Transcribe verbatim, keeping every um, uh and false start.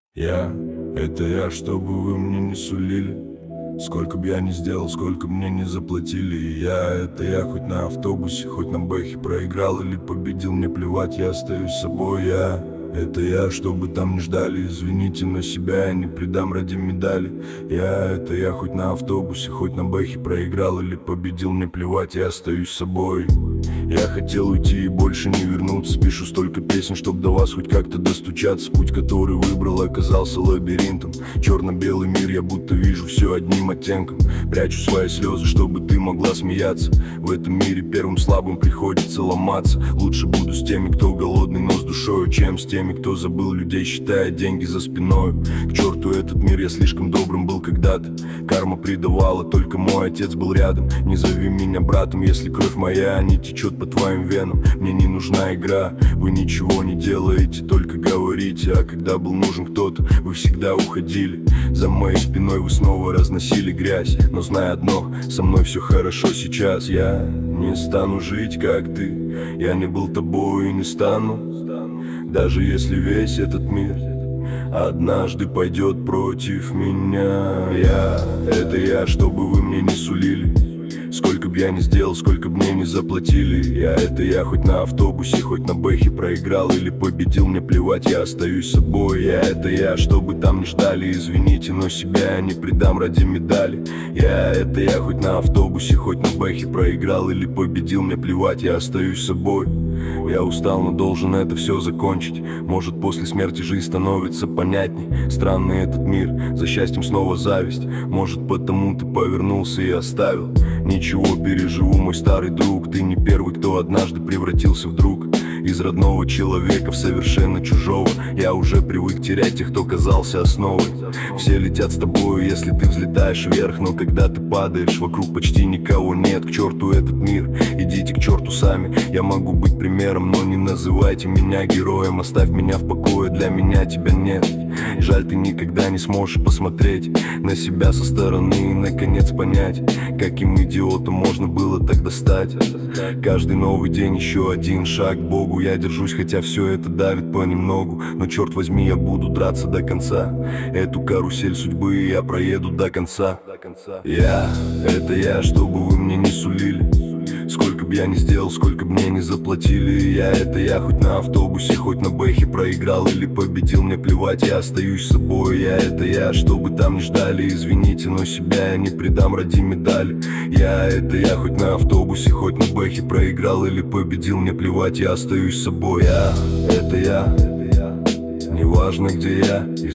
Я, это я, чтобы вы мне не сулили. Сколько б я ни сделал, сколько мне не заплатили. И я, это я, хоть на автобусе, хоть на бэхе проиграл или победил, мне плевать, я остаюсь собой. Я, это я, чтобы там не ждали. Извините, но себя я не предам ради медали. Я, это я, хоть на автобусе, хоть на бэхе проиграл или победил, мне плевать, я остаюсь собой. Я хотел уйти и больше не вернуться. Пишу столько песен, чтоб до вас хоть как-то достучаться. Путь, который выбрал, оказался лабиринтом. Черно-белый мир, я будто вижу все одним оттенком. Прячу свои слезы, чтобы ты могла смеяться. В этом мире первым слабым приходится ломаться. Лучше буду с теми, кто голодный, но с душою, чем с теми, кто забыл людей, считая деньги за спиной. К черту этот мир, я слишком добрым был когда-то. Карма предавала, только мой отец был рядом. Не зови меня братом, если кровь моя не течет по твоим венам. Мне не нужна игра, вы ничего не делаете, только говорите. А когда был нужен кто-то, вы всегда уходили. За моей спиной вы снова разносили грязь. Но знай одно, со мной все хорошо сейчас. Я не стану жить как ты, я не был тобой и не стану. Даже если весь этот мир однажды пойдет против меня. Я, это я, чтобы вы мне не сулили. Сколько б я ни сделал, сколько б мне не заплатили. Я, это я, хоть на автобусе, хоть на бэхе проиграл или победил, мне плевать, я остаюсь собой. Я, это я, чтобы там не ждали. Извините, но себя я не предам ради медали. Я, это я, хоть на автобусе, хоть на бэхе проиграл или победил, мне плевать, я остаюсь собой. Я устал, но должен это все закончить. Может, после смерти жизнь становится понятней. Странный этот мир, за счастьем снова зависть. Может, потому ты повернулся и оставил. Ничего, переживу, мой старый друг. Ты не первый, кто однажды превратился в друг. Из родного человека в совершенно чужого. Я уже привык терять тех, кто казался основой. Все летят с тобою, если ты взлетаешь вверх. Но когда ты падаешь, вокруг почти никого нет. К черту этот мир, идите к черту сами. Я могу быть примером, но не называйте меня героем. Оставь меня в покое, для меня тебя нет. Жаль, ты никогда не сможешь посмотреть на себя со стороны и наконец понять, каким идиотом можно было тогда стать. Каждый новый день еще один шаг к Богу. Я держусь, хотя все это давит понемногу. Но черт возьми, я буду драться до конца. Эту карусель судьбы я проеду до конца. Я, это я, чтобы вы мне не сулили. Сколько б я ни сделал, сколько б мне не заплатили. Я, это я, хоть на автобусе, хоть на бэхе проиграл или победил, мне плевать, я остаюсь собой. Я, это я, чтобы там не ждали. Извините, но себя я не предам ради медали. Я, это я, хоть на автобусе, хоть на бэхе проиграл или победил, мне плевать, я остаюсь собой. Я, это я, неважно где я.